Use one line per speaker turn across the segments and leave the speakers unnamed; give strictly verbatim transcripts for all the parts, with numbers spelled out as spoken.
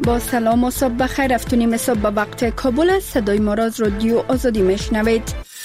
با سلام و صبح بخیر. افتونیم صبح به وقت کابل است. صدای ما را از رادیو آزادی میشنوید.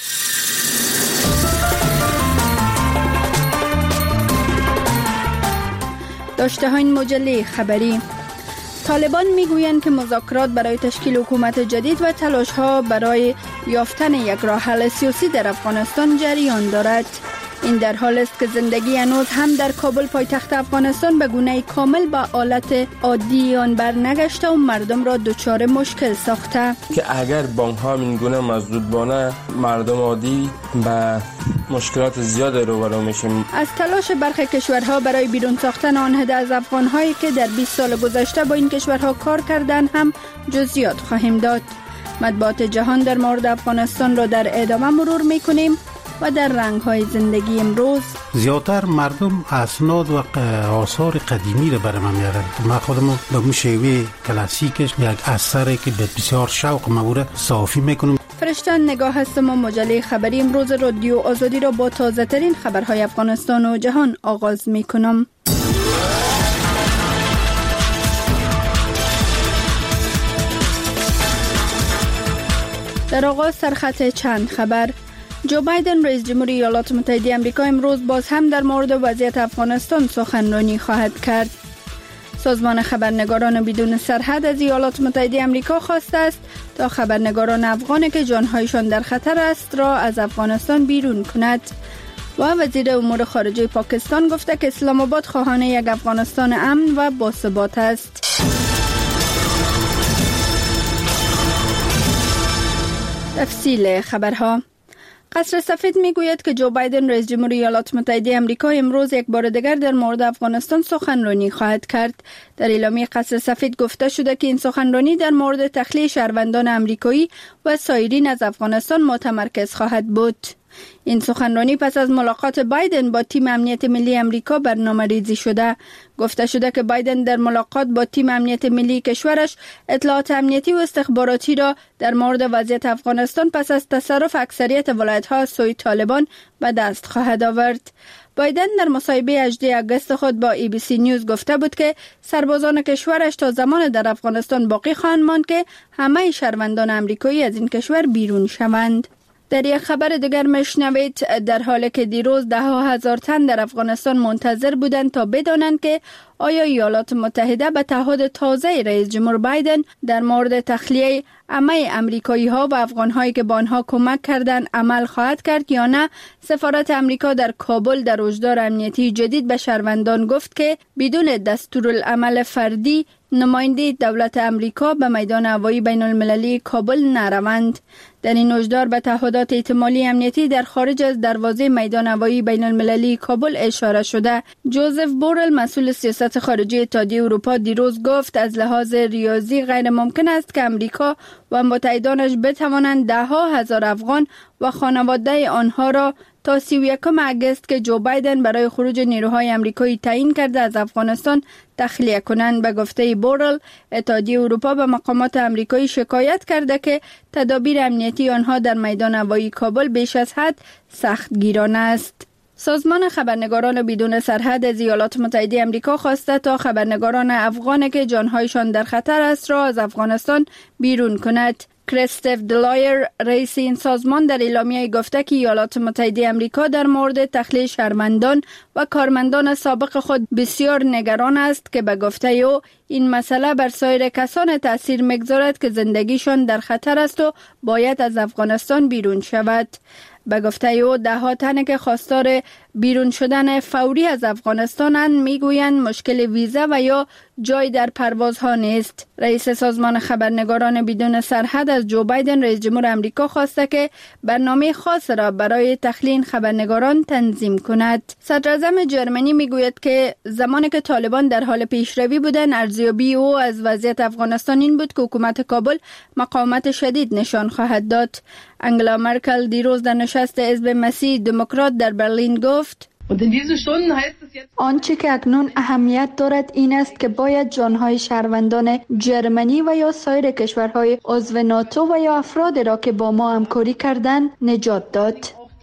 داشته های مجله خبری: طالبان میگویند که مذاکرات برای تشکیل حکومت جدید و تلاش ها برای یافتن یک راه حل سیاسی در افغانستان جریان دارد. این در حال است که زندگی هنوز هم در کابل پایتخت افغانستان به گونه کامل به حالت عادی آن برنگشته و مردم را دچار مشکل ساخته
که اگر بانک ها این گونه مسدود بانه مردم عادی به مشکلات زیاد روبرو میشیم.
از تلاش برخی کشورها برای بیرون ساختن آنها از افغان‌هایی که در بیست سال گذشته با این کشورها کار کردند هم جزئیات خواهیم داد. مطبوعات جهان در مورد افغانستان را در ادامه مرور میکنیم و در رنگ‌های زندگی امروز
زیادتر مردم اسناد و آثار قدیمی را برام میارن. من خودم به اون شیوه کلاسیکش یک اثری که به بسیار شوق مبوره صافی میکنم.
فرشتن نگاه هستم و مجله خبری امروز رادیو آزادی را با تازه ترین خبرهای افغانستان و جهان آغاز میکنم. در آغاز سرخط چند خبر: جو بایدن رئیس جمهوری ایالات متحده آمریکا امروز باز هم در مورد وضعیت افغانستان سخنرانی خواهد کرد. سازمان خبرنگاران بدون سرحد از ایالات متحده آمریکا خواسته است تا خبرنگاران افغانی که جانهایشان در خطر است را از افغانستان بیرون کند. و وزیر امور خارجه پاکستان گفته که اسلام آباد خواهان یک افغانستان امن و باثبات است. تفصیل خبرها: قصر سفید میگوید که جو بایدن رئیس جمهوری ایالات متحده آمریکا امروز یک بار دیگر در مورد افغانستان سخنرانی خواهد کرد. در اعلامیه قصر سفید گفته شده که این سخنرانی در مورد تخلیه شهروندان آمریکایی و سایرین از افغانستان متمرکز خواهد بود. این سخنرانی پس از ملاقات بایدن با تیم امنیت ملی آمریکا برنامه ریزی شده. گفته شده که بایدن در ملاقات با تیم امنیت ملی کشورش اطلاعات امنیتی و استخباراتی را در مورد وضعیت افغانستان پس از تصرف اکثریت ولایت‌ها از سوی طالبان به دست خواهد آورد. بایدن در مصاحبه هجدهم آگوست خود با ای بی سی نیوز گفته بود که سربازان کشورش تا زمان در افغانستان باقی خواهند ماند که همه شهروندان آمریکایی از این کشور بیرون شوند. در یک خبر دیگر میشنوید در حالی که دیروز ده ها هزار تن در افغانستان منتظر بودند تا بدانند که آیا ایالات متحده به تعهد تازه رئیس جمهور بایدن در مورد تخلیه همه امریکایی ها و افغان هایی که با آنها کمک کردند عمل خواهد کرد یا نه، سفارت امریکا در کابل در هشدار امنیتی جدید به شهروندان گفت که بدون دستورالعمل فردی نماینده دولت امریکا به میدان هوایی بین المللی کابل نروند. در این هشدار به تعهدات احتمالی امنیتی در خارج از دروازه میدان هوایی بین المللی کابل اشاره شده. جوزف بورل مسئول سیاست خارجی اتحادیه اروپا دیروز گفت از لحاظ ریاضی غیر ممکن است که امریکا و متحدانش بتوانند ده ها هزار افغان و خانواده آنها را تا سی و یکم آگوست که جو بایدن برای خروج نیروهای آمریکایی تعیین کرده از افغانستان تخلیه کنند. به گفته بورل، اتحادیه اروپا به مقامات آمریکایی شکایت کرده که تدابیر امنیتی آنها در میدان هوایی کابل بیش از حد سخت گیرانه است. سازمان خبرنگاران بدون سرحد از ایالات متحده آمریکا خواسته تا خبرنگاران افغانی که جانهایشان در خطر است را از افغانستان بیرون کند. کریستف دلایر رئیس این سازمان در اعلامیه گفته که ایالات متحده آمریکا در مورد تخلیه شهروندان و کارمندان سابق خود بسیار نگران است که به گفته او این مسئله بر سایر کسان تأثیر میگذارد که زندگیشان در خطر است و باید از افغانستان بیرون شود. به گفته او ده ها تن که خواستار بیرون شدن فوری از افغانستانند میگویند مشکل ویزا و یا جای در پروازها نیست. رئیس سازمان خبرنگاران بدون سرحد از جو بایدن رئیس جمهور آمریکا خواسته که برنامه خاص را برای تخلیه خبرنگاران تنظیم کند. صدر اعظم جرمنی میگوید که زمانی که طالبان در حال پیشروی بودند، ارزیابی او از وضعیت افغانستان این بود که حکومت کابل مقاومت شدید نشان خواهد داد. انگلا مرکل دیروز در نشست حزب مسیح دموکرات در برلین گفت آنچه که اکنون اهمیت دارد این است که باید جانهای شهروندان جرمنی و یا سایر کشورهای عضو ناتو و یا افراد را که با ما همکاری کردند نجات داد.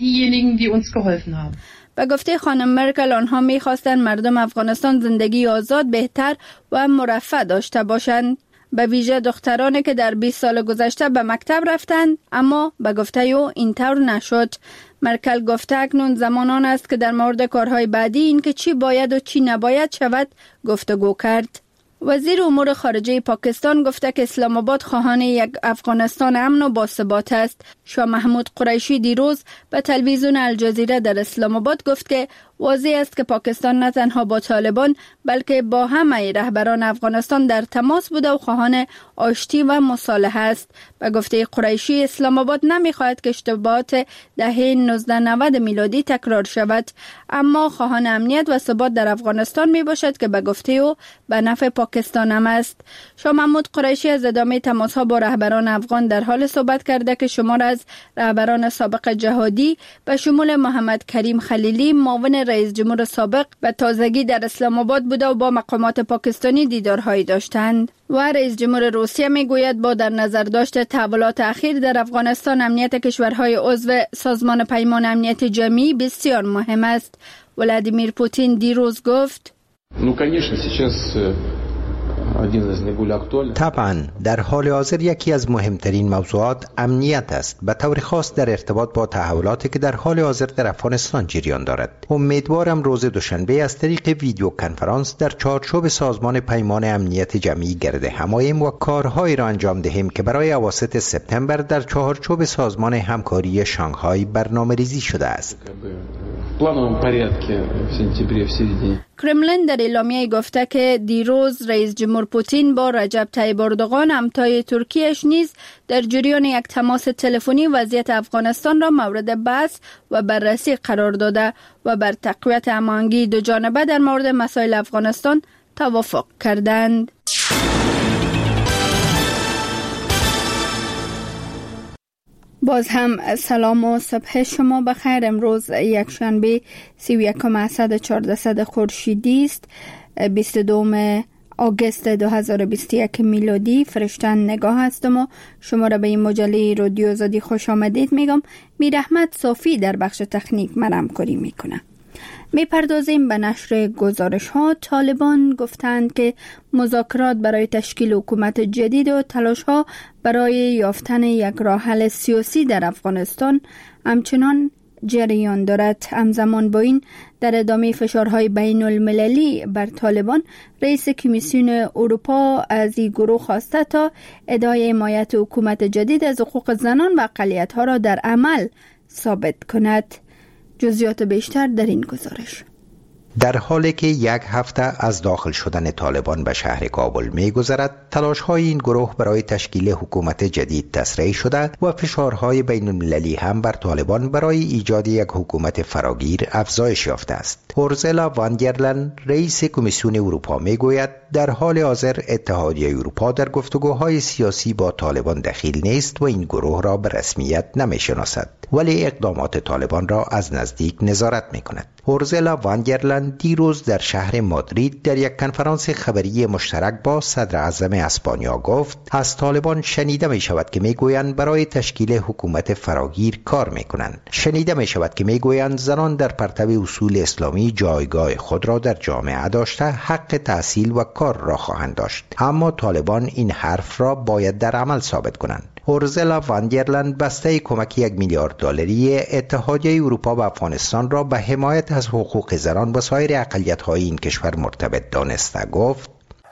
به گفته خانم مرکل آنها می‌خواستند مردم افغانستان زندگی آزاد، بهتر و مرفه داشته باشند. به ویژه دخترانی که در بیست سال گذشته به مکتب رفتند، اما به گفته او اینطور نشد. مرکل گفته اکنون زمان آن است که در مورد کارهای بعدی، این که چی باید و چی نباید شود، گفتگو کرد. وزیر امور خارجه پاکستان گفته که اسلام آباد خواهان یک افغانستان امن و باثبات است. شاه محمود قریشی دیروز به تلویزیون الجزیره در اسلام آباد گفت که واضح است که پاکستان نه تنها با طالبان بلکه با همه رهبران افغانستان در تماس بوده و خواهان آشتی و مصالحه است. به گفته قریشی، اسلام آباد نمیخواهد که اشتباهات دهه نوزده نود میلادی تکرار شود، اما خواهان امنیت و ثبات در افغانستان می باشد که به گفته او به نفع پاکستان هم است. شاه محمود قریشی از ادامه تماس ها با رهبران افغان در حال صحبت کرده که شمار از رهبران سابق جهادی به شمول محمد کریم خلیلی، معاون رئیس جمهور سابق، و تازگی در اسلام آباد بوده و با مقامات پاکستانی دیدارهایی داشتند. و رئیس جمهور روسیه میگوید با در نظر داشت تحولات اخیر در افغانستان، امنیت کشورهای عضو سازمان پیمان امنیت جمعی بسیار مهم است. ولادیمیر پوتین دیروز گفت:
طبعا در حال حاضر یکی از مهمترین موضوعات امنیت است، به طور خاص در ارتباط با تحولاتی که در حال حاضر در افغانستان جریان دارد. امیدوارم روز دوشنبه از طریق ویدیو کنفرانس در چارچوب سازمان پیمان امنیت جمعی گرد هماییم و کارهایی را انجام دهیم که برای اواسط سپتامبر در چارچوب سازمان همکاری شانگهای برنامه‌ریزی شده است.
کرملین در اعلامیه گفته که دیروز رئیس جمهور پوتین با رجب طیب اردوغان همتای ترکیه‌اش نیز در جریان یک تماس تلفنی وضعیت افغانستان را مورد بحث و بررسی قرار داده و بر تقویت هماهنگی دو جانبه در مورد مسائل افغانستان توافق کردند. باز هم سلام و صبح شما بخیر. امروز یک شنبه سی و یکم اسد چهاردهصد خورشیدی است، بیست و دوم آگوست دو هزار و بیست و یک میلادی. فرشتن نگاه هستم و شما را به این مجله رادیو آزادی خوش آمدید میگم. میر احمد صافی در بخش تکنیک من همکاری میکنه. می پردازیم به نشر گزارش ها. طالبان گفتند که مذاکرات برای تشکیل حکومت جدید و تلاش ها برای یافتن یک راه حل سیاسی در افغانستان همچنان جریان دارد. همزمان با این در ادامه فشارهای بین المللی بر طالبان، رئیس کمیسیون اروپا از این گروه خواسته تا ادعای حمایت حکومت جدید از حقوق زنان و اقلیت ها را در عمل ثابت کند. جزئیات بیشتر در این گزارش.
در حالی که یک هفته از داخل شدن طالبان به شهر کابل می‌گذرد، تلاش‌های این گروه برای تشکیل حکومت جدید تسریع شده و فشارهای بین المللی هم بر طالبان برای ایجاد یک حکومت فراگیر افزایش یافته است. اورزلا واندرلن، رئیس کمیسیون اروپا، میگوید در حال حاضر اتحادیه اروپا در گفتگوهای سیاسی با طالبان دخیل نیست و این گروه را به رسمیت نمی‌شناسد، ولی اقدامات طالبان را از نزدیک نظارت می‌کند. اورزلا واندرلن دیروز در شهر مادرید در یک کنفرانس خبری مشترک با صدر اعظم اسپانیا گفت از طالبان شنیده می شود که می گویند برای تشکیل حکومت فراگیر کار می کنند. شنیده می شود که می گویند زنان در پرتو اصول اسلامی جایگاه خود را در جامعه داشته حق تحصیل و کار را خواهند داشت، اما طالبان این حرف را باید در عمل ثابت کنند. اورزلا واندرلن بسته کمک یک میلیارد دلاری اتحادیه اروپا به افغانستان را به حمایت از حقوق زنان و سایر اقلیت‌های این کشور مرتبط دانسته گفت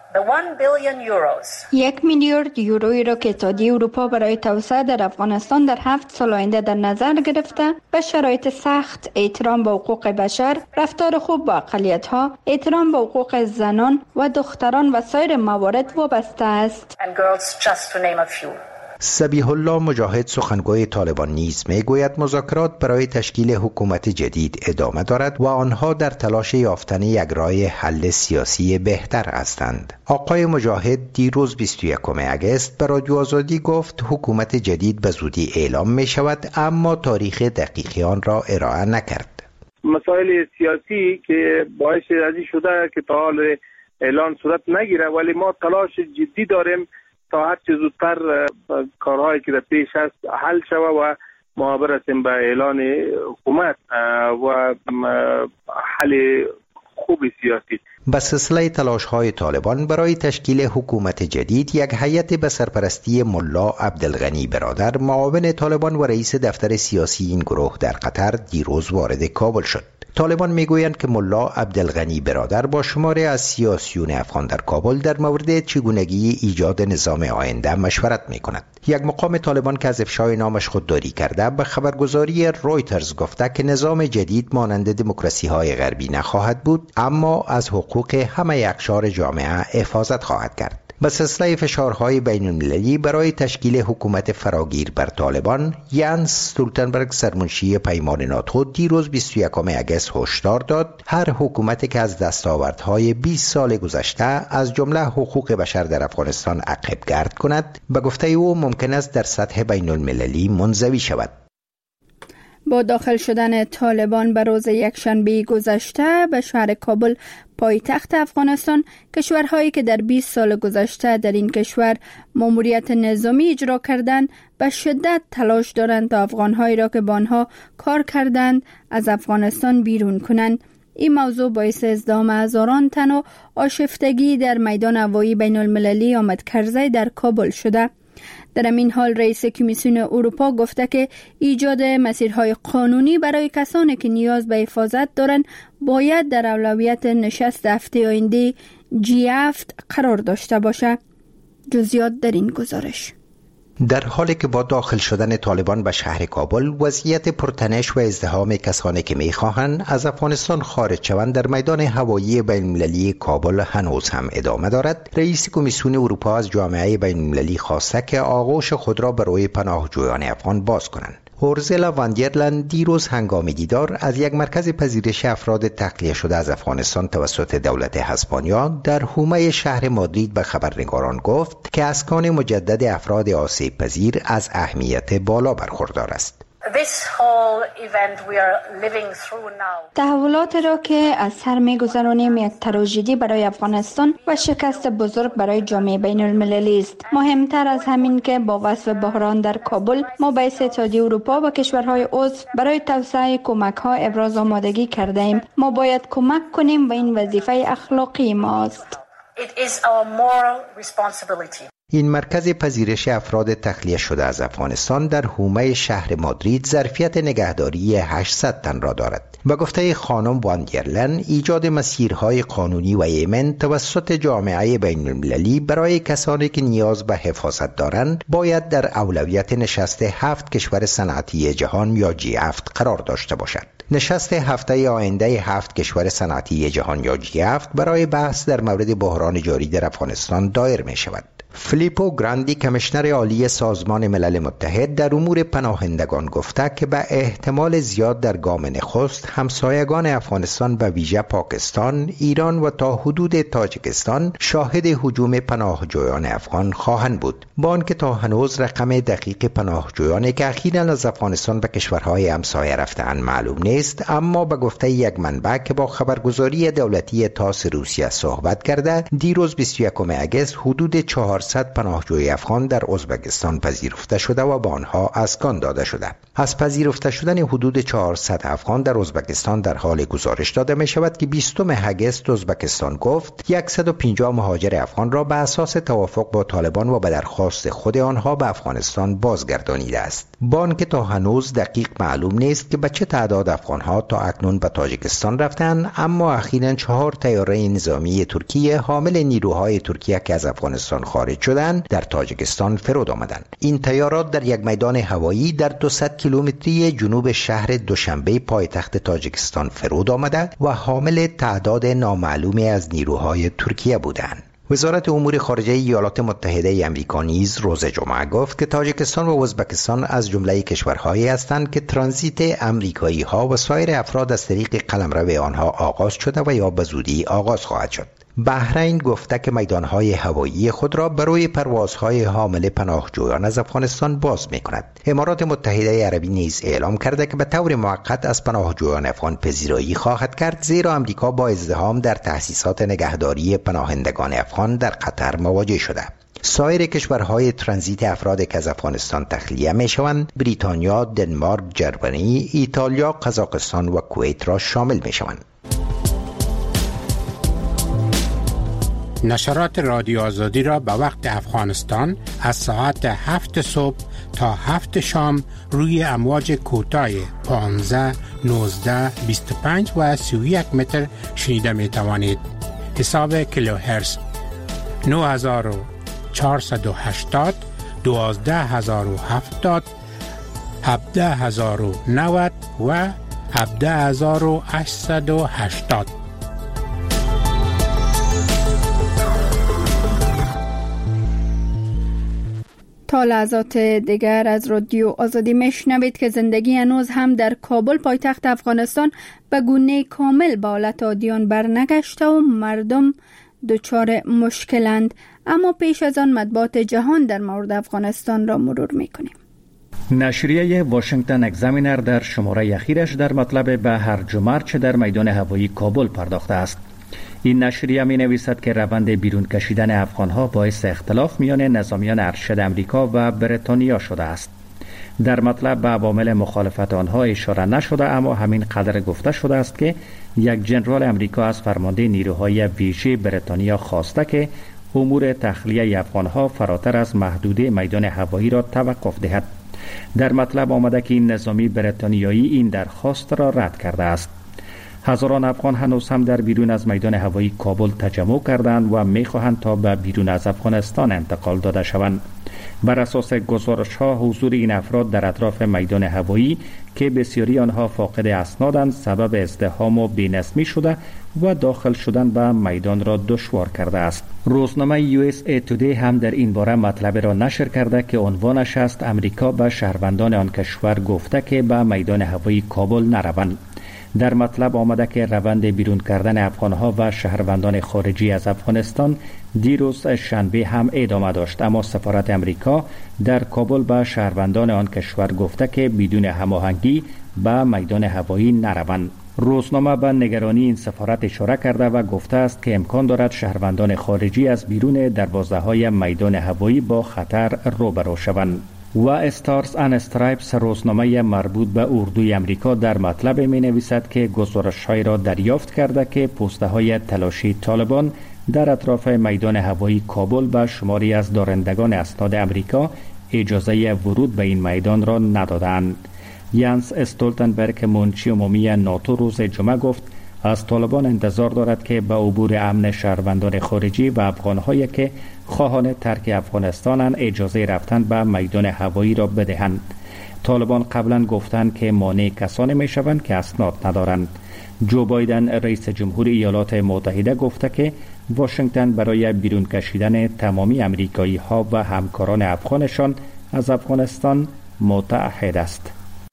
یک میلیارد یورویی را که اتحادیه اروپا برای توسعه در افغانستان در هفت سال آینده در نظر گرفته، به شرایط سخت، احترام به حقوق بشر، رفتار خوب با اقلیت‌ها، احترام به حقوق زنان و دختران و سایر موارد وابسته است.
سبیح الله مجاهد، سخنگوی طالبان، نیز میگوید مذاکرات برای تشکیل حکومت جدید ادامه دارد و آنها در تلاش یافتن یک راه حل سیاسی بهتر هستند. آقای مجاهد دیروز بیست و یکم آگوست به رادیو آزادی گفت حکومت جدید به زودی اعلام می شود، اما تاریخ دقیقی آن را ارائه نکرد.
مسائل سیاسی که باعث ازی شده که تا حال اعلان صورت نگیره، ولی ما تلاش جدی داریم تا هر چه زودتر کارهایی که در پیش هست حل شود و ما برسیم به اعلان حکومت و حل خوب سیاسی.
به سلسله تلاش‌های طالبان برای تشکیل حکومت جدید، یک هیئت به سرپرستی ملا عبدالغنی برادر، معاون طالبان و رئیس دفتر سیاسی این گروه در قطر، دیروز وارد کابل شد. طالبان میگویند که ملا عبدالغنی برادر با شماری از سیاسیون افغان در کابل در مورد چگونگی ایجاد نظام آینده مشورت میکند. یک مقام طالبان که از افشای نامش خودداری کرده به خبرگزاری رویترز گفته که نظام جدید مانند دموکراسی های غربی نخواهد بود، اما از حقوق همه اقشار جامعه حفاظت خواهد کرد. به سلسله فشارهای بین المللی برای تشکیل حکومت فراگیر بر طالبان، یانس استولتنبرگ سرمنشی پیمان ناتو دیروز بیست و یکم اگست هشدار داد هر حکومتی که از دستاوردهای بیست سال گذشته از جمله حقوق بشر در افغانستان عقب گرد کند، به گفته او ممکن است در سطح بین المللی منزوی شود.
با داخل شدن طالبان به روز یکشنبه گذشته به شهر کابل، پایتخت افغانستان، کشورهایی که در بیست سال گذشته در این کشور ماموریت نظامی اجرا کردند به شدت تلاش دارند تا افغانهایی را که با آنها کار کردند از افغانستان بیرون کنند. این موضوع باعث ازدحام هزاران تن و آشفتگی در میدان هوایی بین المللی آمد کرزی در کابل شده. در این حال رئیس کمیسیون اروپا گفته که ایجاد مسیرهای قانونی برای کسانی که نیاز به حفاظت دارند باید در اولویت نشست هفته آینده جی هفت قرار داشته باشد. جزئیات در این گزارش.
در حالی که با داخل شدن طالبان به شهر کابل، وضعیت پرتنش و ازدحام کسانی که می‌خواهند از افغانستان خارج شوند در میدان هوایی بین‌المللی کابل هنوز هم ادامه دارد، رئیس کمیسیون اروپا از جامعه بین‌المللی خواسته که آغوش خود را برای پناهجویان افغان باز کنند. اورزلا واندرلند دیروز هنگام دیدار از یک مرکز پذیرش افراد تخلیه شده از افغانستان توسط دولت اسپانیا در حومه شهر مادرید به خبرنگاران گفت که اسکان مجدد افراد آسیب پذیر از اهمیت بالا برخوردار است.
تحولاتی را که از سر می‌گذرانیم یک تراژدی برای افغانستان و شکست بزرگ برای جامعه بین المللی است. مهمتر از همین که با وصف بحران در کابل، ما به اتحادیه اروپا و کشورهای عضو برای توسعه کمک‌ها ابراز آمادگی کرده ایم. ما باید کمک کنیم و این وظیفه اخلاقی ماست.
It is our moral responsibility.
این مرکز پذیرش افراد تخلیه شده از افغانستان در حومه شهر مادرید ظرفیت نگهداری هشتصد تن را دارد. به گفته خانم واندرلن، ایجاد مسیرهای قانونی و ایمن توسط جامعه بین المللی برای کسانی که نیاز به حفاظت دارند باید در اولویت نشست هفت کشور صنعتی جهان یا جی هفت قرار داشته باشد. نشست هفته آینده هفت کشور صنعتی جهان یا جی هفت برای بحث در مورد بحران جاری در افغانستان دایر می شود. فلیپو گراندی، کمیشنر عالی سازمان ملل متحد در امور پناهندگان، گفته که به احتمال زیاد در گام نخست همسایگان افغانستان به ویژه پاکستان، ایران و تا حدود تاجیکستان شاهد هجوم پناهجویان افغان خواهند بود. با آنکه تا هنوز رقم دقیق پناهجویانی که اخیراً از افغانستان به کشورهای همسایه رفته‌اند معلوم نیست، اما به گفته یک منبع که با خبرگزاری دولتی تاس روسیه صحبت کرده، دیروز بیست و یکم اگست حدود چهارصد پناهجوی افغان در ازبکستان پذیرفته شده و با آنها اسکان داده شده. از پذیرفته شدن حدود چهارصد افغان در ازبکستان در حال گزارش داده می شود که بیستم اگست ازبکستان گفت صد و پنجاه مهاجر افغان را به اساس توافق با طالبان و به درخواست خود آنها به افغانستان بازگردانیده است. با آنکه تا هنوز دقیق معلوم نیست که به چه تعداد افغانها تا اکنون به تاجیکستان رفتند، اما اخیراً چهار طیاره نظامی ترکیه حامل نیروهای ترکیه که از افغانستان خارج شدند در تاجیکستان فرود آمدند. این طیارات در یک میدان هوایی در دویست کیلومتری جنوب شهر دوشنبه پایتخت تاجیکستان فرود آمده و حامل تعداد نامعلومی از نیروهای ترکیه بودند. وزارت امور خارجه ایالات متحده آمریکا نیز روز جمعه گفت که تاجیکستان و ازبکستان از جمله کشورهایی هستند که ترانزیت آمریکایی ها و سایر افراد از طریق قلمرو آنها آغاز شده و یا به زودی آغاز خواهد شد. بحرین گفته که میدانهای هوایی خود را برای پروازهای حامل پناهجویان از افغانستان باز می کند. امارات متحده عربی نیز اعلام کرده که به طور موقت از پناهجویان افغان پذیرایی خواهد کرد، زیرا آمریکا با ازدحام در تأسیسات نگهداری پناهندگان افغان در قطر مواجه شده. سایر کشورهای ترانزیت افراد که از افغانستان تخلیه می شوند بریتانیا، دنمارک، جرمنی، ایتالیا، قزاقستان و کویت را شامل می شوند.
نشرات رادیو آزادی را به وقت افغانستان از ساعت هفت صبح تا هفت شام روی امواج کوتاه پانزده، نوزده، بیست و پنج و سی و یک متر شنیده می توانید. حساب کیلوهرتز نه هزار و چهارصد و هشتاد، دوازده هزار و هفتاد، هفده هزار و نود و هفده هزار و هشتصد و هشتاد.
تا لحظات دیگر از رادیو آزادی میشنوید که زندگی هنوز هم در کابل پایتخت افغانستان به گونه کامل به حالت عادیان برنگشته و مردم دچار مشکلند، اما پیش از آن مطبوعات جهان در مورد افغانستان را مرور میکنیم.
نشریه واشنگتن اگزامینر در شماره اخیرش در مطلب به هرج و مرج در میدان هوایی کابل پرداخته است. این نشریه می نویسد که روند بیرون کشیدن افغانها باعث اختلاف میان نظامیان ارشد امریکا و بریتانیا شده است. در مطلب به عوامل مخالفت آنها اشاره نشده، اما همین قدر گفته شده است که یک ژنرال امریکا از فرمانده نیروهای ویژه بریتانیا خواسته که امور تخلیه افغانها فراتر از محدوده میدان هوایی را توقف دهد. در مطلب آمده که این نظامی بریتانیایی این درخواست را رد کرده است. هزاران افغان هنوز هم در بیرون از میدان هوایی کابل تجمع کردند و می‌خواهند تا به بیرون از افغانستان انتقال داده شوند. بر اساس گزارش‌ها حضور این افراد در اطراف میدان هوایی که بسیاری آنها فاقد اسنادند سبب ازدحام و بی‌نظمی شده و داخل شدن به میدان را دشوار کرده است. روزنامه یو اس ای تودی هم در این باره مطلب را نشر کرده که عنوانش است امریکا به شهروندان آن کشور گفته که به میدان هوایی کابل نروند. در مطلب آمده که روند بیرون کردن افغانها و شهروندان خارجی از افغانستان دیروز شنبه هم ادامه داشت، اما سفارت امریکا در کابل به شهروندان آن کشور گفته که بدون هماهنگی به میدان هوایی نروند. روزنامه به نگرانی این سفارت اشاره کرده و گفته است که امکان دارد شهروندان خارجی از بیرون دروازه‌های میدان هوایی با خطر روبرو شوند. و استارز ان استرایپس روزنامه مربوط به اردوی امریکا در مطلب می نویسد که گزارش‌های را دریافت کرده که پوسته‌های تلاشی طالبان در اطراف میدان هوایی کابل به شماری از دارندگان اسناد امریکا اجازه ورود به این میدان را ندادند. یانس استولتنبرگ منشی عمومی ناتو روز جمعه گفت از طالبان انتظار دارد که به عبور امن شهروندان خارجی و افغان‌هایی که خواهان ترک افغانستانند اجازه رفتن به میدان هوایی را بدهند. طالبان قبلا گفتند که مانع کسانی میشوند که اسناد ندارند. جو بایدن رئیس جمهور ایالات متحده گفته که واشنگتن برای بیرون کشیدن تمامی امریکایی ها و همکاران افغانشان از افغانستان متعهد است.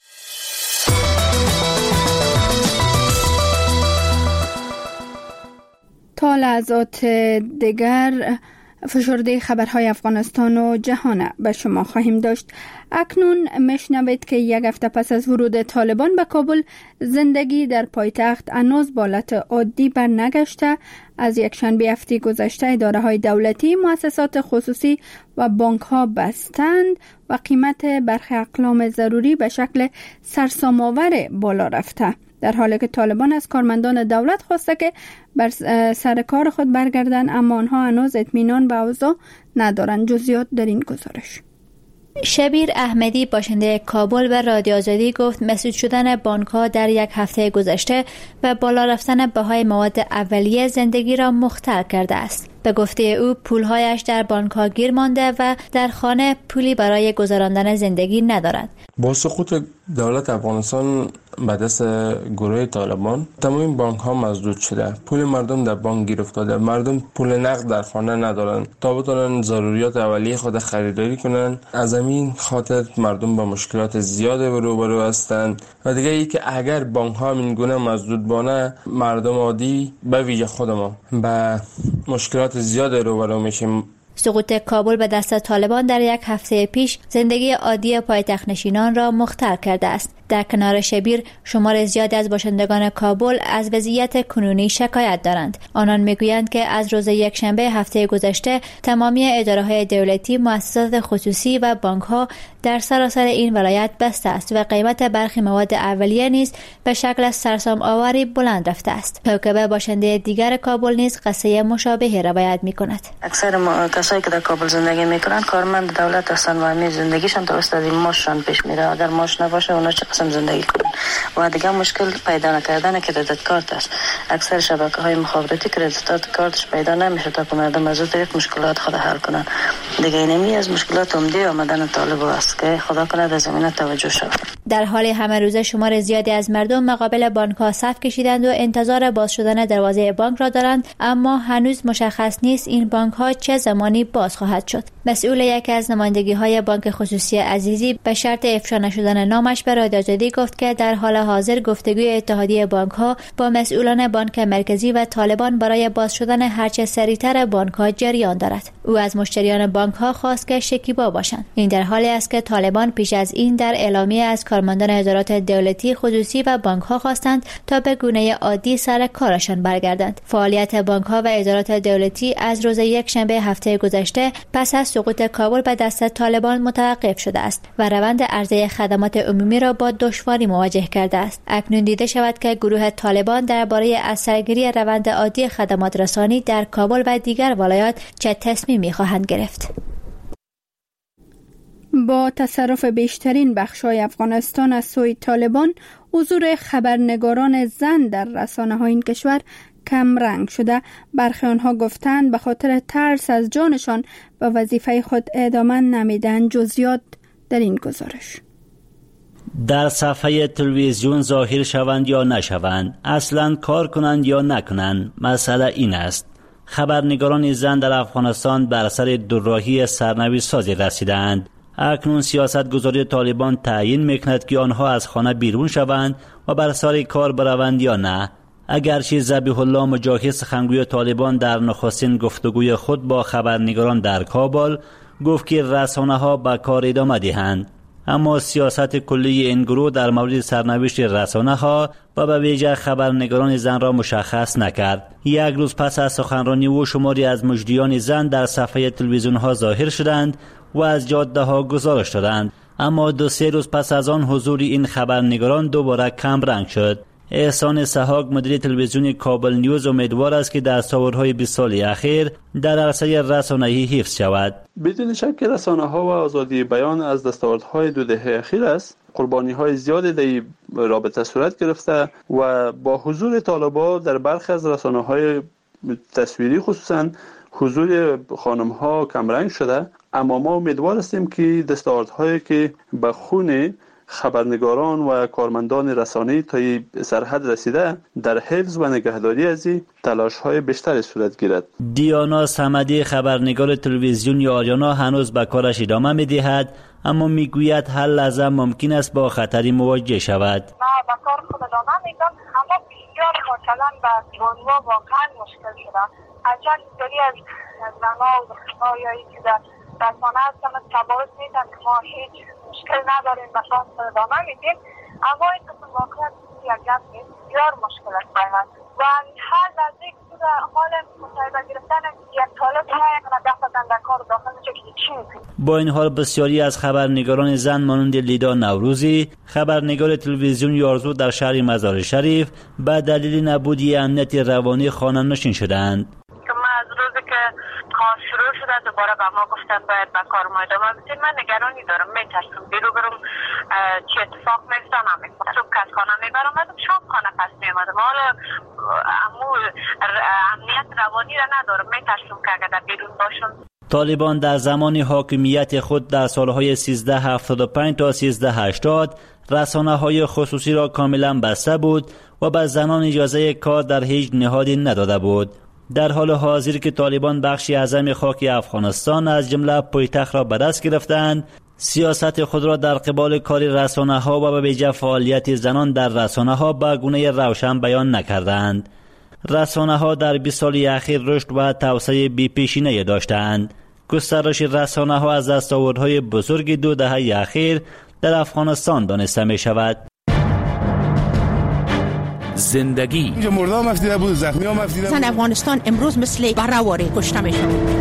تا لحظات دیگر فشرده خبرهای افغانستان و جهان به شما خواهیم داشت. اکنون میشنوید که یک هفته پس از ورود طالبان به کابل زندگی در پایتخت هنوز به حالت عادی برنگشته. از یک شنبه هفته گذشته اداره های دولتی، مؤسسات خصوصی و بانک ها بستند و قیمت برخی اقلام ضروری به شکل سرسام‌آور بالا رفته، در حالی که طالبان از کارمندان دولت خواسته که بر سر کار خود برگردند، اما آنها هنوز اطمینان به اوضاع ندارند. جزئیات در این گزارش.
شبیر احمدی باشنده کابل و رادیو آزادی گفت مسدود شدن بانک‌ها در یک هفته گذشته و بالا رفتن بهای مواد اولیه زندگی را مختل کرده است. به گفته او پولهایش در بانک‌ها گیر مانده و در خانه پولی برای گذراندن زندگی ندارد.
با سقوط دولت افغانستان به دست گروه طالبان تمام بانک ها مسدود شده، پول مردم در بانک گیر افتاده، مردم پول نقد در خانه ندارن تا بتونن ضروریات اولیه خود خریداری کنن. از همین خاطر مردم با مشکلات زیاد روبرو هستند و دیگه ای که اگر بانک ها این گونه مسدود بانه، مردم عادی به ویژه خود ما به مشکلات زیاد روبرو میشیم.
سقوط کابل به دست طالبان در یک هفته پیش زندگی عادی پایتخت نشینان را مختل کرده است. در کنار شبیر شمار زیادی از باشندگان کابل از وضعیت کنونی شکایت دارند. آنان میگویند که از روز یکشنبه هفته گذشته تمامی اداره‌های دولتی، مؤسسات خصوصی و بانک‌ها در سراسر این ولایت بسته است و قیمت برخی مواد اولیه نیز به شکل سرسام آوری بلند رفته است. کوکبه باشنده دیگر کابل نیز قصه مشابه روایت می‌کند.
اکثر ما کسایی که در کابل زندگی می‌کنند کارمند دولت هستند و همه زندگیشان توسط این ماششان پیش میره. اگر ماش نباشه اونا چه قسم زندگی کنن؟ و دیگه مشکل پیدا نکردن کردیت کارت است. اکثر شبکه‌های مخابراتی کردیت کارتش پیدا نمیشه تا که مردم از اون طریق مشکلات خود حل کنن. دیگه اینمی از مشکلات عمده آمدن طالب است که خدا کنه در زمینه توجه شود.
در حال همه روزه شمار زیادی از مردم مقابل بانک‌ها صف کشیدند و انتظار باز شدن دروازه بانک را دارند، اما هنوز مشخص نیست این بانک‌ها چه زمانی باز خواهد شد. مسئول یکی از نمایندگی‌های بانک خصوصی عزیزی به شرط افشا نشدن نامش به رادیو آزادی گفت که در حال حاضر گفتگوی اتحادیه بانک‌ها با مسئولان بانک مرکزی و طالبان برای باز شدن هرچه سریعتر بانک‌ها جریان دارد. او از مشتریان بانک‌ها خواست که شکیبا باشند. این در حالی است که طالبان پیش از این در اعلامیه از کارمندان ادارات دولتی، خصوصی و بانک‌ها خواستند تا به گونه عادی سر کارشان برگردند. فعالیت بانک‌ها و ادارات دولتی از روز یکشنبه هفته گذشته پس از سقوط کابل به دست طالبان متوقف شده است و روند عرضه خدمات عمومی را با دشواری مواجه کرده است. اکنون دیده شود که گروه طالبان درباره از سرگیری روند عادی خدمات رسانی در کابل و دیگر ولایات چه تصمیمی خواهند گرفت.
با تصرف بیشترین بخش‌های افغانستان از سوی طالبان، حضور خبرنگاران زن در رسانه‌های این کشور کم رنگ شده. برخی آنها گفتند به خاطر ترس از جانشان به وظیفه خود ادامه نمیدن. جزئیات در این گزارش.
در صفحه تلویزیون ظاهر شوند یا نشوند، اصلا کار کنند یا نکنند، مسئله این است. خبرنگاران زن در افغانستان بر اثر دوراهی سرنوشت سازی رسیدند. اکنون سیاست گذاری طالبان تعیین میکند که آنها از خانه بیرون شوند و بر سر کار بروند یا نه. اگرچه ذبیح الله مجاهد سخنگوی طالبان در نخستین گفتگوی خود با خبرنگاران در کابل گفت که رسانه‌ها به کار ادامه دهند، اما سیاست کلی این گروه در مورد سرنوشت رسانه‌ها و به ویژه خبرنگاران زن را مشخص نکرد. یک روز پس از سخنرانی او شماری از مجریان زن در صفحه تلویزیون‌ها ظاهر شدند و از جاده‌ها گزارش دادند، اما دو سه روز پس از آن حضور این خبرنگاران دوباره کم رنگ شد. احسان سحاق مدیر تلویزیون کابل نیوز امیدوار است که دستاوردهای بیست سال اخیر در عرصه رسانه‌ای حفظ شود.
بدون شک رسانه‌ها و آزادی بیان از دستاوردهای دو دهه اخیر است. قربانی‌های زیادی در رابطه صورت گرفته و با حضور طالبان در برخی از رسانه‌های تصویری خصوصاً حضور خانم‌ها کمرنگ شده، اما ما امیدوار هستیم که دستاوردهایی که به خون خبرنگاران و کارمندان رسانه‌ای تا سرحد رسیده در حفظ و نگهداری از این تلاش‌های بیشتری صورت گیرد.
دیانا صمدی خبرنگار تلویزیون آریانا هنوز به کارش ادامه می‌دهد، اما میگوید هر لحظه ممکن است با خطری مواجه شود.
ما به کار خود ادامه میدم، اما بسیار مثلا به بانوا واقعا مشکل شده. هرچند اینطوری از زنها و دخترهایی که در رسانه هستن تبارز میدن که ما هیچ مشکل نداریم، به کار خود ادامه میدیم، اما این قسم واقعا یک گپ نیست، بسیار مشکل است باید و هر لحظه که در حال مصاحبه گرفتن یک طالب های یک نگه بدن در کار داخل میشه که چی میکنیم.
با این حال بسیاری از خبرنگاران زن مانند لیدا نوروزی، خبرنگار تلویزیون یارزو در شهر مزار شریف، به دلیل نبود امنیت روانی خانه نشین شدند.
ما از روزی که کار شروع شده دوباره به ما گفتن باید به کار ما ادامه بدیم، من نگرانی دارم، میترسم بیرو برم چه اتفاق میفته نمیفته. صبح که از خانه میبرم شام خانه پس میامدم، حالا امو امنیت روانی را ندارم، میترسم که اگر در بیرون باشم.
طالبان در زمان حاکمیت خود در سالهای سیزده هفتاد و پنج تا سیزده هشتاد رسانه‌های خصوصی را کاملا بسته بود و به زنان اجازه کار در هیچ نهادی نداده بود. در حال حاضر که طالبان بخشی اعظم خاک افغانستان از جمله پایتخت را به دست گرفتند، سیاست خود را در قبال کار رسانه‌ها و به ویژه فعالیت زنان در رسانه‌ها به گونه روشن بیان نکردند. رسانه‌ها در بیست سال اخیر رشد و توسعه بی‌پیشینه‌ای داشتند. گسترش رسانه‌ها از دستاوردهای بزرگ دو دهه اخیر در افغانستان دانسته می شود.
زندگی.
اینجا مردا مفیده بود، زخمی ها مفیده بود.
افغانستان امروز مثل برآوری کشته میشه.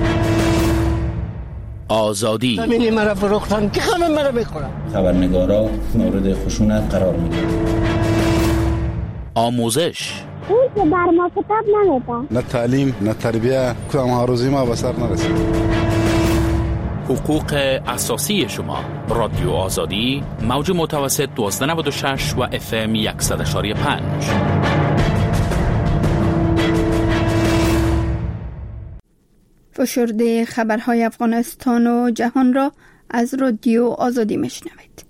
آزادی.
زمینی مرا فروختن که همه مرا میخورن.
خبرنگارا مورد خشونت قرار میگیرن.
آموزش.
اون که بر ما کتاب نمیده.
نه تعلیم، نه تربیه، کدام هاروزی ما به سر نرسید.
حقوق اساسی شما. رادیو آزادی، موج متوسط دوازده نود و شش و اف ام صد و یک و پنج.
فشرده خبرهای افغانستان و جهان را از رادیو آزادی میشنوید.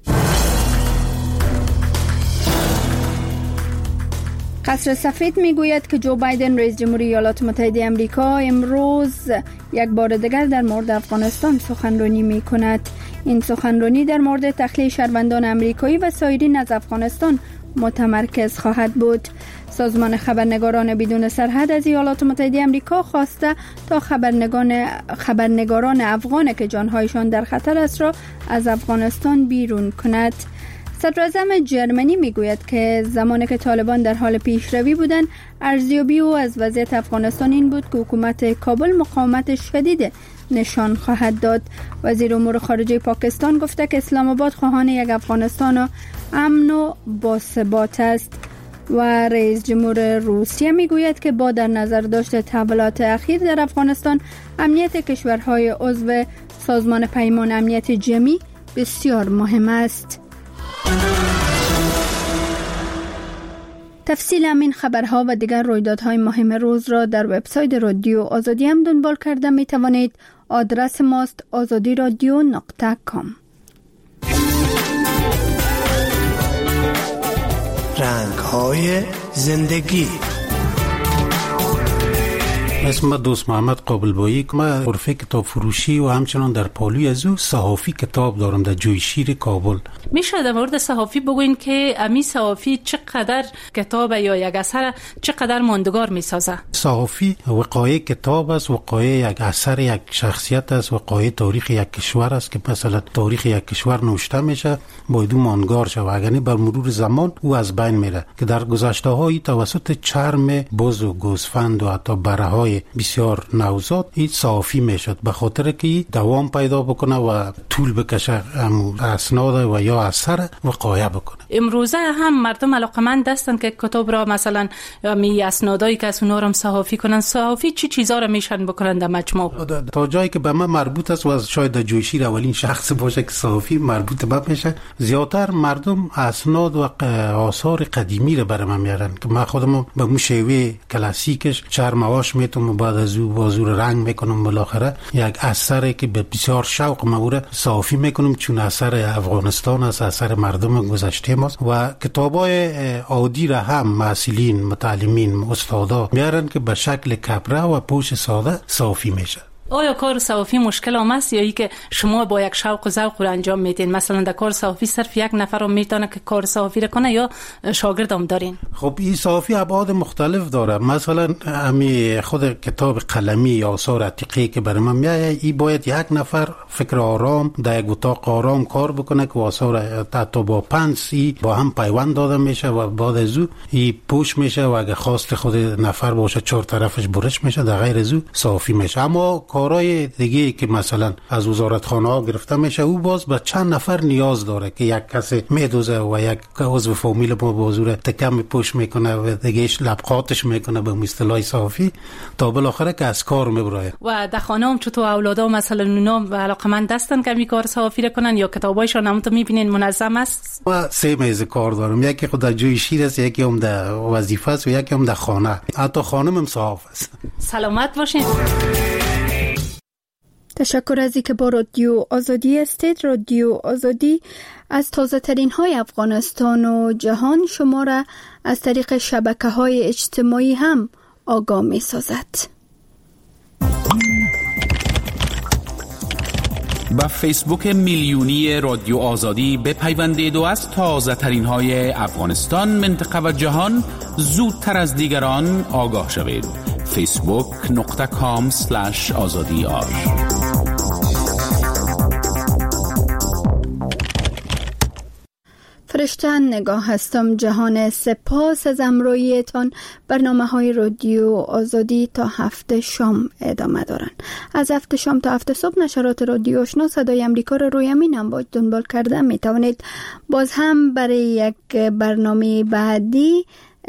قصر سفید میگوید که جو بایدن رئیس جمهوری ایالات متحده آمریکا امروز یک بار دیگر در مورد افغانستان سخنرانی می کند. این سخنرانی در مورد تخلیه شهروندان آمریکایی و سایرین از افغانستان متمرکز خواهد بود. سازمان خبرنگاران بدون سرحد از ایالات متحده آمریکا خواسته تا خبرنگاران خبرنگاران افغان که جانهایشان در خطر است را از افغانستان بیرون کند. صدراعظم جرمنی میگوید که زمانی که طالبان در حال پیشروی بودند، ارزیابی او از وضعیت افغانستان این بود که حکومت کابل مقاومت شدید نشان خواهد داد. وزیر امور خارجه پاکستان گفته که اسلام آباد خواهان یک افغانستان امن و باثبات است. و رئیس جمهور روسیه میگوید که با در نظر داشت تحولات اخیر در افغانستان، امنیت کشورهای عضو سازمان پیمان امنیت جمعی بسیار مهم است. تفصیل همین خبرها و دیگر رویدادهای مهم روز را در وبسایت رادیو آزادی هم دنبال کرده می توانید. آدرس ماست آزادی رادیو نقطه کام.
رنگ‌های زندگی.
اسم دوست محمد قابلبایی که من غرفه کتاب فروشی و همچنان در پالوی از او صحافی کتاب دارم در جویشیر کابل.
میشه در مورد صحافی بگوین که امی صحافی چقدر کتاب یا یک اثر چقدر ماندگار میسازه؟
صحافی وقایع کتاب است، وقایع یک اثر یک شخصیت است، وقایع تاریخ یک کشور است که مثلا تاریخ یک کشور نوشته میشه باید ماندگار شه و اگر بر مرور زمان او از بین میره که در گذشته هایی توسط چرم بز و گوسفند و حتی بره های بسیار نوزاد این صحافی میشد به خاطر که دوام پیدا بکنه و طول بکشه اسناد و یا اثر وقایع بکنه.
امروزه هم مردم علاقمند هستن که کتاب را مثلا می اسنادایی که از اونها را صحافی کنن. صحافی چی چیزا را میشن بکنن در مجموع؟
تا جایی که به من مربوط است و شاید در جویشیر اولین شخص باشه که صحافی مربوط به میشه، زیاتر مردم اسناد و آثار قدیمی را برام میارن که من خودم به مو شیوه کلاسیکش چرمواش میتونم بعد از او بازور رنگ میکنم، بالاخره یک اثری که به بسیار شوق مورد صحافی میکنم چون اثر افغانستان است، اثر مردم گذشته ماست و کتابای عادی را هم مسئولین متعلمین استادا میارن که به شکل کپره و پوش ساده صحافی میشه.
آیا کار صحافی مشکل آمد است یا ای که شما با یک شوق و ذوق رو انجام میدین؟ مثلا در کار صحافی صرف یک نفر رو میتونه که کار صحافی رو کنه یا شاگرد هم دارین؟
خب این صحافی ابعاد مختلف داره. مثلا امی خود کتاب قلمی یا آثار عتیقه که برای من میایه این باید یک نفر فکر آرام در یک اتاق آرام کار بکنه که آثار حتی با پنسی با هم پیوند داده میشه و بعد از او این پوش میشه و اگه خواست خود نفر باشه چهار طرفش برش میشه، در غیر از او صحافی میشه. اما کارهای دیگه که مثلا از وزارتخانه ها گرفته میشه او باز به چند نفر نیاز داره که یک کسی میدوزه و یک عضو فامیل ما به حضور تکم پوش میکنه و دیگهش لبخاتش میکنه به اصطلاح صحافی تا بالاخره که از کار میبره.
و در خانه هم چطور اولادا مثلا اونا علاقمند هستن که می کار صحافی کنن یا کتابایشون هم تو میبینین منظم است؟
و سه میز کار دارم، یکی خود در جوی شیر است، یکی هم در وظیفه است و یکی هم در خانه. حتی خانم هم صحاف است.
سلامت باشین.
تشکر از اینکه با رادیو آزادی هستید. رادیو آزادی از تازه ترین های افغانستان و جهان شما را از طریق شبکه های اجتماعی هم آگاه می سازد.
با فیسبوک میلیونی رادیو آزادی بپیوندید و از تازه ترین های افغانستان، منطقه و جهان زودتر از دیگران آگاه شوید. فیسبوک نقطه کام سلش آزادی آر.
فرشته نگاه هستم. جهان سپاس از امرویتان. برنامه های رادیو آزادی تا هفته شام ادامه دارن. از هفته شام تا هفته صبح نشرات رادیو آشنا صدای امریکا را روی امین امواج دنبال کرده می توانید. باز هم برای یک برنامه بعدی